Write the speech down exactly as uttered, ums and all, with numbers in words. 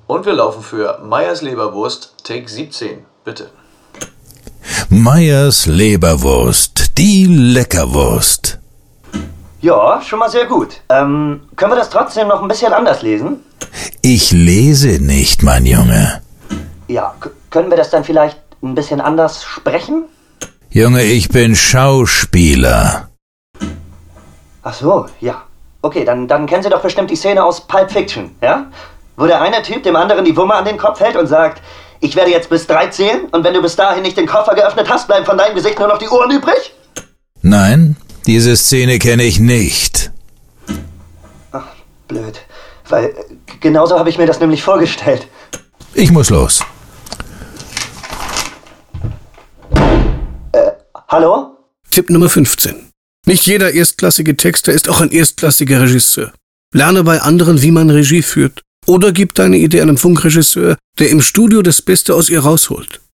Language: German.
Und wir laufen für Meyers Leberwurst, Take siebzehn, bitte. Meyers Leberwurst, die Leckerwurst. Ja, schon mal sehr gut. Ähm, können wir das trotzdem noch ein bisschen anders lesen? Ich lese nicht, mein Junge. Ja, k- können wir das dann vielleicht ein bisschen anders sprechen? Junge, ich bin Schauspieler. Ach so, ja. Okay, dann, dann kennen Sie doch bestimmt die Szene aus Pulp Fiction, ja? Wo der eine Typ dem anderen die Wumme an den Kopf hält und sagt, ich werde jetzt bis drei zählen und wenn du bis dahin nicht den Koffer geöffnet hast, bleiben von deinem Gesicht nur noch die Ohren übrig? Nein, diese Szene kenne ich nicht. Ach, blöd. Weil äh, genauso habe ich mir das nämlich vorgestellt. Ich muss los. Äh, hallo? Tipp Nummer fünfzehn. Nicht jeder erstklassige Texter ist auch ein erstklassiger Regisseur. Lerne bei anderen, wie man Regie führt. Oder gib deine Idee einem Funkregisseur, der im Studio das Beste aus ihr rausholt.